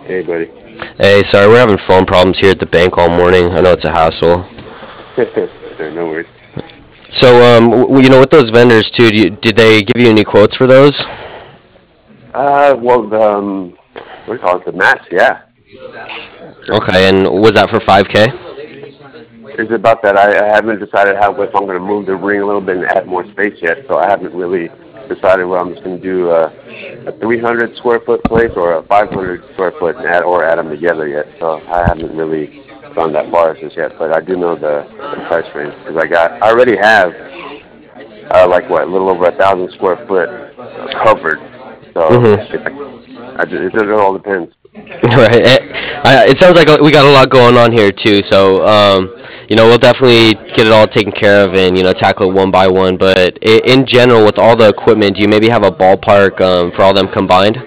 Hey, buddy. Hey, sorry, we're having phone problems here at the bank all morning. I know it's a hassle. No worries. So, with those vendors too, did they give you any quotes for those? Well, what do you call it? The mats, yeah, sure. Okay, and was that for 5K? It's about that. I haven't decided how if I'm going to move the ring a little bit and add more space yet. So I haven't really decided whether I'm just going to do a 300 square foot place or a 500 square foot and add them together yet. So I haven't really gone that far as this yet. But I do know the price range because I already have like what a little over 1,000 square foot covered. So Mm-hmm. it all depends. Right. It sounds like we got a lot going on here too. So, we'll definitely get it all taken care of and tackle it one by one. But in general, with all the equipment, do you maybe have a ballpark for all them combined?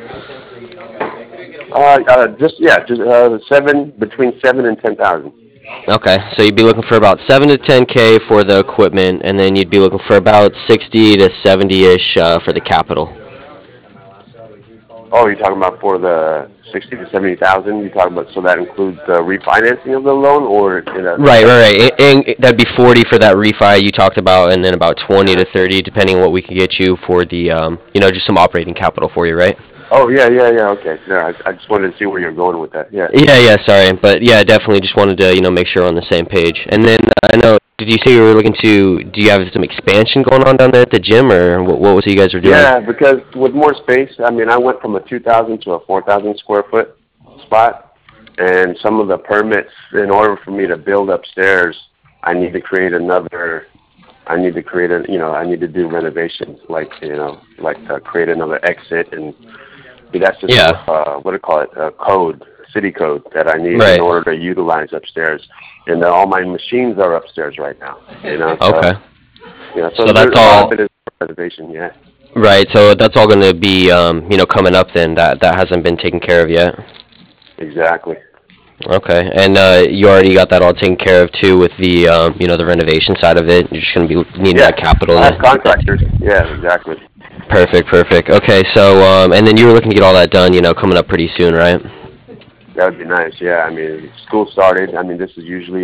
Just seven between 7 and 10,000. Okay, so you'd be looking for about 7 to 10K for the equipment, and then you'd be looking for about 60 to 70 ish for the capital. Oh, you're talking about for the 60 to 70,000. You talking about so that includes the refinancing of the loan, or Right, right, right. And that'd be 40 for that refi you talked about, and then about 20 to 30, depending on what we can get you for the, just some operating capital for you, right? Oh, yeah. Okay. No, I just wanted to see where you're going with that. Yeah. Yeah, yeah, sorry. But yeah, definitely just wanted to, make sure we're on the same page. And then I know, did you say you were looking to, do you have some expansion going on down there at the gym, or what was it you guys were doing? Yeah, because with more space, I mean, I went from a 2,000 to a 4,000 square foot spot, and some of the permits, in order for me to build upstairs, I need to create another. I need to create a, I need to do renovations, like create another exit, and that's just Yeah, what do you call it, a code, city code that I need in right. order to utilize upstairs, and all my machines are upstairs right now. Okay. So So there's that's a lot of all, it is renovation. Yeah, right. So that's all going to be, coming up then. That hasn't been taken care of yet. exactly. Okay, and you already got that all taken care of too with the the renovation side of it. You're just gonna be needing Yeah, that capital I have to get that. contractors. Yeah, exactly. Perfect, perfect. Okay, so and then you were looking to get all that done, coming up pretty soon, right? That would be nice. Yeah, I mean, school started. I mean, this is usually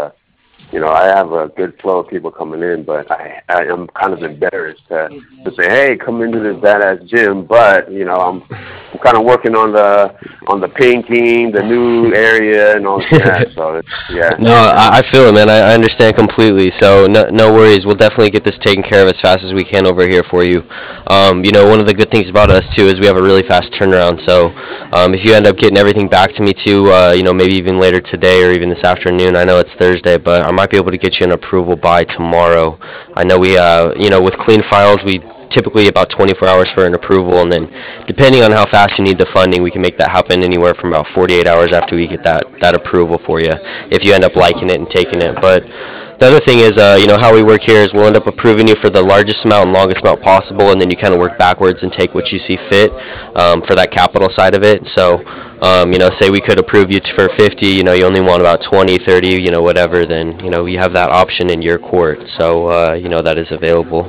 I have a good flow of people coming in, but I am kind of embarrassed to say, hey, come into this badass gym. But I'm kind of working on the painting, the new area, and all that. So yeah, No, I feel it, man. I understand completely. So no worries. We'll definitely get this taken care of as fast as we can over here for you. One of the good things about us too is we have a really fast turnaround. So if you end up getting everything back to me too, maybe even later today or even this afternoon. I know it's Thursday, but I might be able to get you an approval by tomorrow. I know with clean files, we typically about 24 hours for an approval, and then depending on how fast you need the funding, we can make that happen anywhere from about 48 hours after we get that approval for you, if you end up liking it and taking it. But the other thing is, how we work here is we'll end up approving you for the largest amount and longest amount possible, and then you kind of work backwards and take what you see fit for that capital side of it. So, say we could approve you for 50, you only want about 20, 30, whatever, then, you have that option in your court. So, that is available.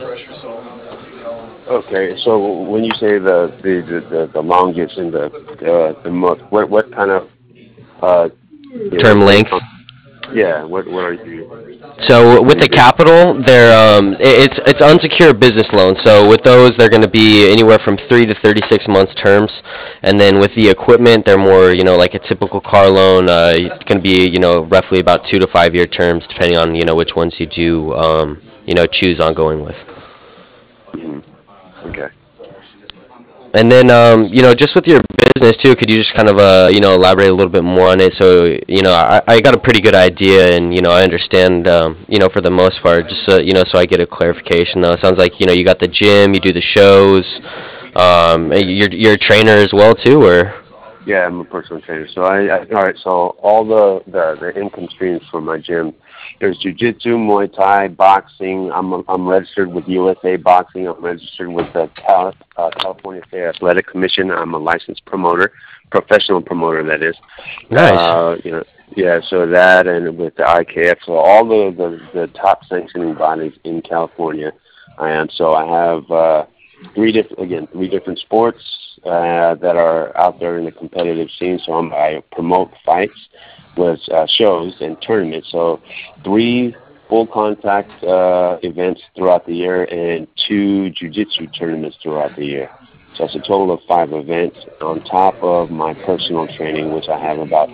okay. So when you say the longest and the most, what kind of uh Term based on, length. yeah, what are you So what with are the you based? capital, it's unsecured business loans. So with those, they're going to be anywhere from 3 to 36 months terms, and then with the equipment, they're more like a typical car loan. It's going to be roughly about 2 to 5 year terms, depending on which ones you do choose on going with. Hmm. Okay. And then, just with your business too, could you just kind of, elaborate a little bit more on it? So, I got a pretty good idea, and I understand, for the most part, just so, so I get a clarification. Though it sounds like you got the gym, you do the shows, you're a trainer as well too, or Yeah, I'm a personal trainer. So all right. So all the income streams for my gym, there's jujitsu, Muay Thai, boxing. I'm registered with USA Boxing. I'm registered with the California State Athletic Commission. I'm a licensed promoter, professional promoter, that is. nice. Yeah. So that, and with the IKF, so all the top sanctioning bodies in California, I am. So I have. three different sports that are out there in the competitive scene. So I promote fights with shows and tournaments. So three full contact events throughout the year and two jiu-jitsu tournaments throughout the year. So it's a total of 5 events on top of my personal training, which I have about.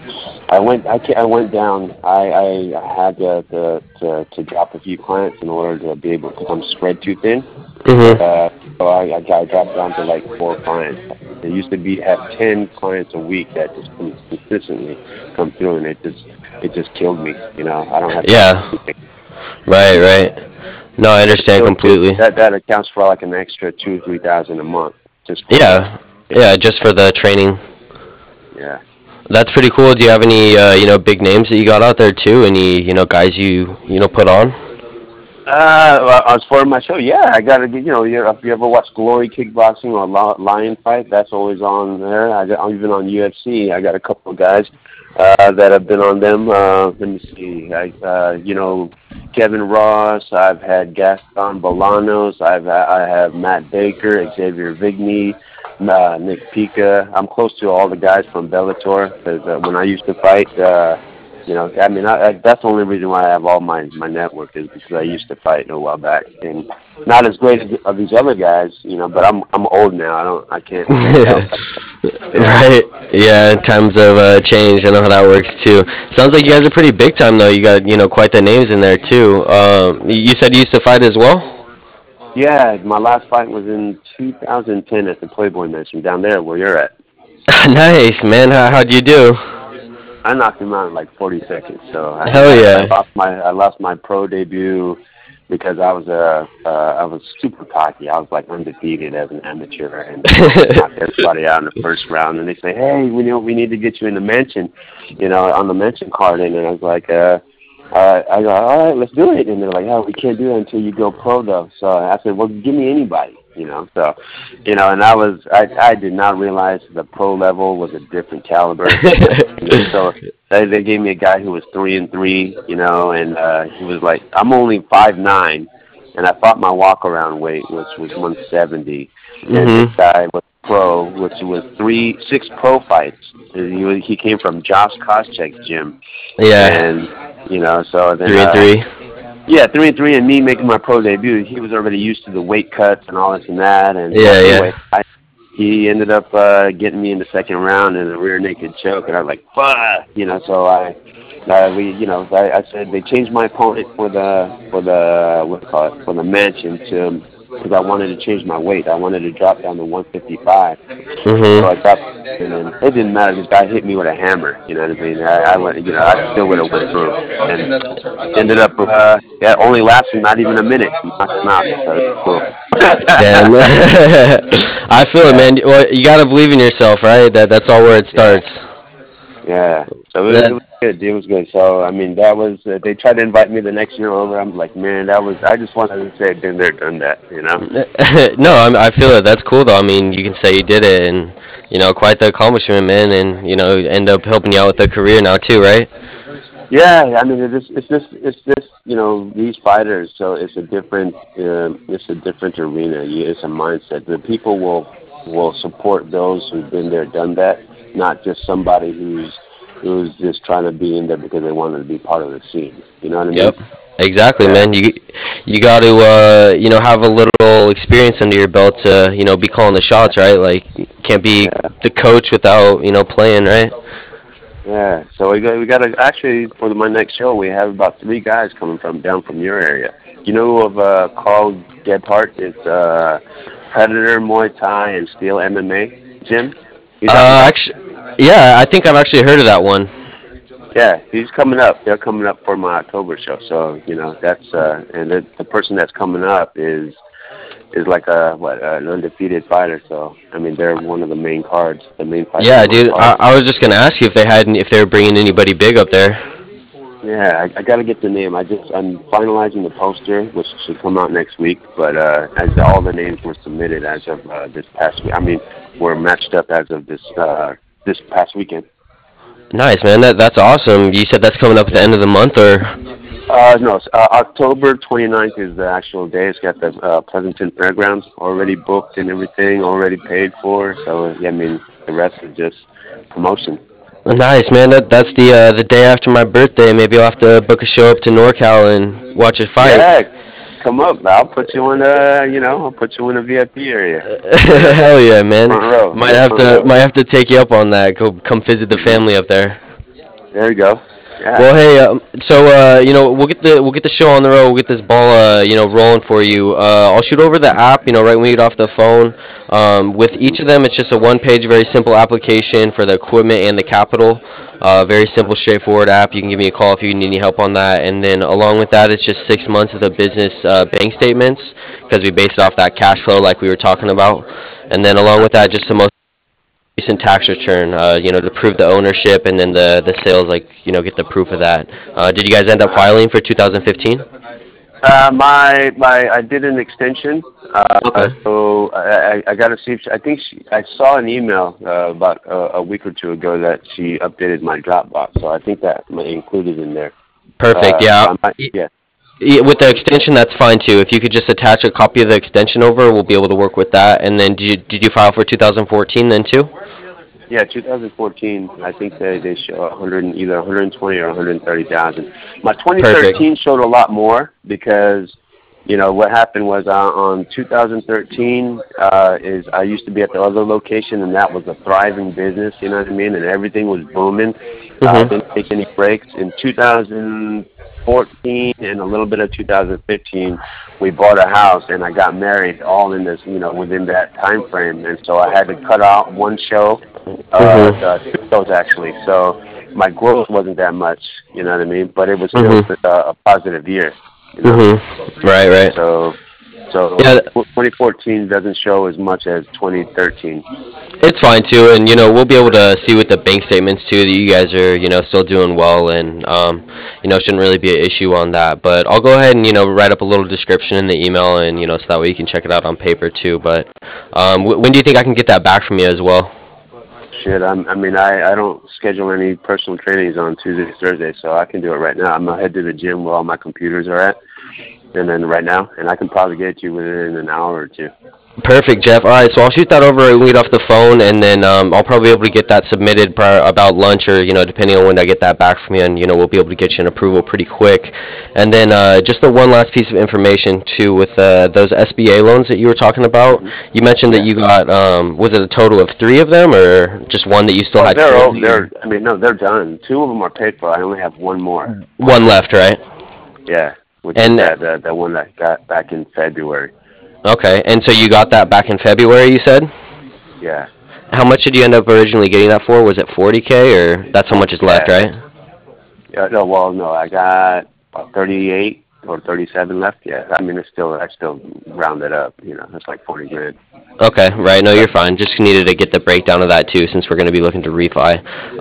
I went down. I had to drop a few clients in order to be able to become spread too thin. Mhm. Uh, so I dropped down to like 4 clients. It used to be have 10 clients a week that just consistently come through, and it just killed me. I don't have time. Yeah. Right. Right. No, I understand So completely. that accounts for like an extra 2 or 3 thousand a month just for Yeah. Yeah. Just for the training. yeah. That's pretty cool. Do you have any big names that you got out there too? Any guys you put on? Well, as for my show, yeah, I gotta get. If you ever watch Glory Kickboxing or Lion Fight, that's always on there. Even on UFC, I got a couple of guys that have been on them. Let me see. Kevin Ross. I've had Gaston Bolanos. I have Matt Baker, Xavier Vigny, Nick Pica. I'm close to all the guys from Bellator because when I used to fight. That's the only reason why I have all my network is because I used to fight a while back, and not as great as of these other guys, but I'm old now. I can't help. Yeah. Right. Yeah. In times of change, I know how that works too. Sounds like you guys are pretty big time though. You got quite the names in there too. You said you used to fight as well. Yeah, my last fight was in 2010 at the Playboy Mansion down there where you're at. Nice, man. How'd you do? I knocked him out in like 40 seconds. So Hell yeah. I lost my pro debut because I was super cocky. I was like undefeated as an amateur, and knocked everybody out in the first round. And they say, "Hey, we need to get you in the mention, on the mention card." And I was like, I go, "All right, let's do it." And they're like, "Oh, we can't do it until you go pro, though." So I said, "Well, give me anybody." So, and I did not realize the pro level was a different caliber. So they gave me a guy who was 3-3, and he was like, I'm only 5'9", and I fought my walk around weight, which was 170, and this Mhm. guy was pro, which was 6 pro fights. He came from Josh Koscheck's gym, Yeah. and so then 3-3. yeah, 3-3, and me making my pro debut, he was already used to the weight cuts and all this and that, and Yeah. anyway, Yeah. he ended up getting me in the second round in a rear naked choke, and I was like, "Fuck!" So I said they changed my opponent for the what do you call it, for the mansion to because I wanted to change my weight. I wanted to drop down to 155. Mhm. So I dropped, and then it didn't matter. This guy hit me with a hammer. You know what I mean? I went, I still would have went through, and ended up, only lasting not even a minute. Knocked him out. So it's cool. Damn. I feel it, Yeah, man. Well, you gotta believe in yourself, right? That's all where it yeah, starts. yeah. So it That was good. It was good. So I mean, that was. They tried to invite me the next year over. I'm like, man, that was. I just wanted to say, been there, done that. no, I feel it. That's cool though. I mean, you can say you did it, and quite the accomplishment, man. And end up helping you out with the career now too, right? Yeah, I mean, it's just these fighters. So it's a different arena. It's a mindset. The people will support those who've been there, done that, not just somebody who's just trying to be in there because they wanted to be part of the scene. You know what I mean? Yep. Exactly, Yeah. man. You got to have a little experience under your belt to be calling the shots, right? Like can't be Yeah. the coach without playing, right? Yeah. So we got to actually for my next show we have about 3 guys coming down from your area. You know of Carl Gebhardt? It's Predator Muay Thai and Steel MMA gym. He's out in Dallas. Actually, yeah, I think I've actually heard of that one. Yeah, he's coming up. They're coming up for my October show. So that's and the person that's coming up is like an undefeated fighter. So I mean they're one of the main cards, the main fights Yeah, on my dude. card. I was just gonna ask you if they were bringing anybody big up there. Yeah, I got to get the name. I'm finalizing the poster, which should come out next week. But as all the names were submitted as of this past week, I mean, were matched up as of this past weekend. Nice, man. That's awesome. You said that's coming up at the end of the month, or? No, October 29th is the actual day. It's got the Pleasanton Fairgrounds already booked and everything, already paid for. So, yeah, I mean, the rest is just promotion. Nice, man. That's the day after my birthday. Maybe I'll have to book a show up to NorCal and watch a fight. Yeah, come up. I'll put you in I'll put you in a VIP area. Hell yeah, man. Front row. Might Yeah, have front to row. might have to take you up on that. Go come visit the Hmm. family up there. There you go. Yeah. Well, hey, we'll get the show on the road. We'll get this ball, rolling for you. I'll shoot over the app, right when we get off the phone. With Hmm. each of them, it's just a one-page, very simple application for the equipment and the capital. Very simple, straightforward app. You can give me a call if you need any help on that. And then along with that, it's just 6 months of the business bank statements because we base it off that cash flow, like we were talking about. And then along with that, just some recent tax return, to prove the ownership and then the sales, like, get the proof of that. Did you guys end up Uh-huh. filing for 2015? I did an extension. Okay. So I got to see if I think I saw an email about a week or two ago that she updated my Dropbox. So I think that might included in there. Perfect. Yeah. So I might, yeah. With the extension, that's fine too. If you could just attach a copy of the extension over, we'll be able to work with that. And then, did you file for 2014 then too? Yeah, 2014. I think they show 100 either 120 or 130,000. My Perfect. 2013 showed a lot more because what happened was on 2013 is I used to be at the other location and that was a thriving business. You know what I mean? And everything was booming. Mhm. Didn't take any breaks. In 2014 and a little bit of 2015, we bought a house and I got married all in this, within that time frame. And so I had to cut out one show, Mhm. two shows actually. So my growth wasn't that much, you know what I mean? But it was still Mhm. a positive year, you know? Mhm. Right. Right. So, Yeah. 2014 doesn't show as much as 2013. It's fine too, and we'll be able to see with the bank statements too that you guys are still doing well, and shouldn't really be an issue on that. But I'll go ahead and write up a little description in the email, and so that way you can check it out on paper too. But when do you think I can get that back from you as well? Shit, I mean, I don't schedule any personal trainings on Tuesdays, Thursdays, so I can do it right now. I'm gonna head to the gym where all my computers are at, and then right now, and I can probably get it to you within an hour or two. Perfect, Jeff. All right, so I'll shoot that over when we get off the phone, and then I'll probably be able to get that submitted about lunch, or depending on when I get that back from you, and we'll be able to get you an approval pretty quick. And then just the one last piece of information too, with those SBA loans that you were talking about. Hmm. You mentioned that Yeah. you got was it a total of three of them, or just one that you still Oh, had currently, or I mean, no, they're done. Two of them are paid for. I only have one more. one left, right? Yeah, which is And that one that got back in February. okay, and so you got that back in February, you said. Yeah. How much did you end up originally getting that for? Was it 40K, or that's how much is left, Yeah. right? Yeah, no, well, no, I got about 38 or 37 left. Yeah, I mean, I still round it up. It's like 40 grand. Okay, right. No, you're fine. Just needed to get the breakdown of that too, since we're going to be looking to refi.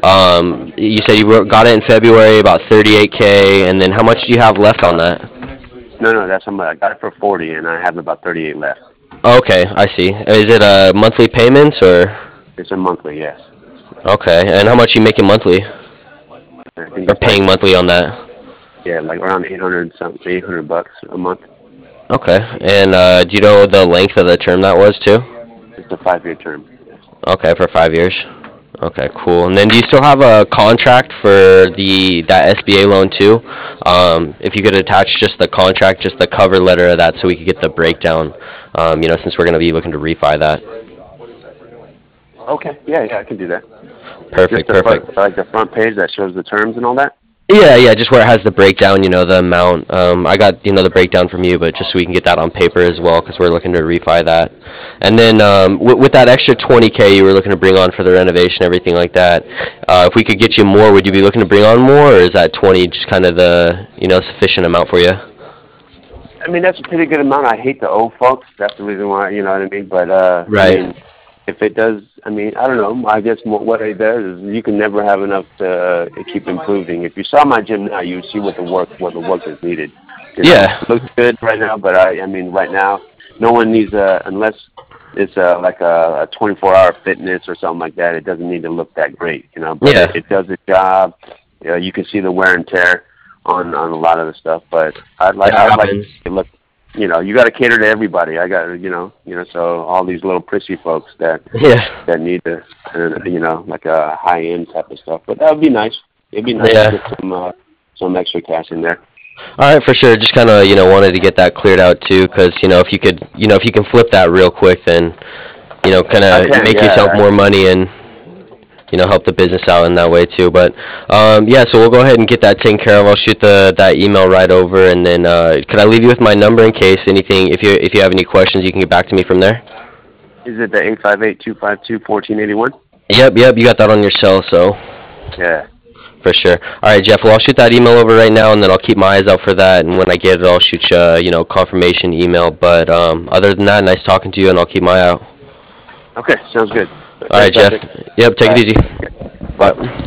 You said you got it in February, about 38K, and then how much do you have left on that? No, no, that's how much I got it for 40, and I have about 38 left. Okay, I see. Is it monthly payments or? It's a monthly, yes. Okay, and how much you making monthly I think or it's like paying monthly on that? yeah, like around 800 something, $800 a month. Okay, and do you know the length of the term that was too? It's a 5-year term. Yes. Okay, for 5 years. Okay, cool. And then do you still have a contract for that SBA loan too? If you could attach just the contract, just the cover letter of that, so we could get the breakdown. Since we're going to be looking to refi that. Okay, yeah, yeah, I can do that. Just Perfect, the front, perfect. like the front page that shows the terms and all that. Yeah, yeah, just where it has the breakdown, the amount. I got, the breakdown from you, but just so we can get that on paper as well, because we're looking to refi that. And then with that extra 20K you were looking to bring on for the renovation, everything like that, if we could get you more, would you be looking to bring on more, or is that 20 just kind of the, sufficient amount for you? I mean, that's a pretty good amount. I hate the old folks. That's the reason why, you know what I mean? But, I Right. mean, if it does, I mean, I don't know. I guess what it does is you can never have enough to keep improving. If you saw my gym now, you would see what the work is needed. Yeah. It looks good right now, but I mean, right now, no one needs unless it's like a 24-hour fitness or something like that. It doesn't need to look that great, But Yeah. it does its job. You can see the wear and tear on a lot of the stuff. But I'd like to look. You got to cater to everybody. I got so all these little prissy folks that need to, like a high end type of stuff. But that would be nice. It'd be nice to get some extra cash in there. All right, for sure. Just kind of wanted to get that cleared out too, because if you could if you can flip that real quick, then kind of make yourself more money and help the business out in that way too. But so we'll go ahead and get that taken care of. I'll shoot that email right over, and then could I leave you with my number in case anything, if you have any questions, you can get back to me from there. Is it the 858-252-1481? Yep, you got that on your cell, so. Yeah. For sure. All right, Jeff. Well, I'll shoot that email over right now, and then I'll keep my eyes out for that. And when I get it, I'll shoot you, confirmation email. But other than that, nice talking to you, and I'll keep my eye out. Okay, sounds good. All right, Jeff. Yep, take it easy. Bye.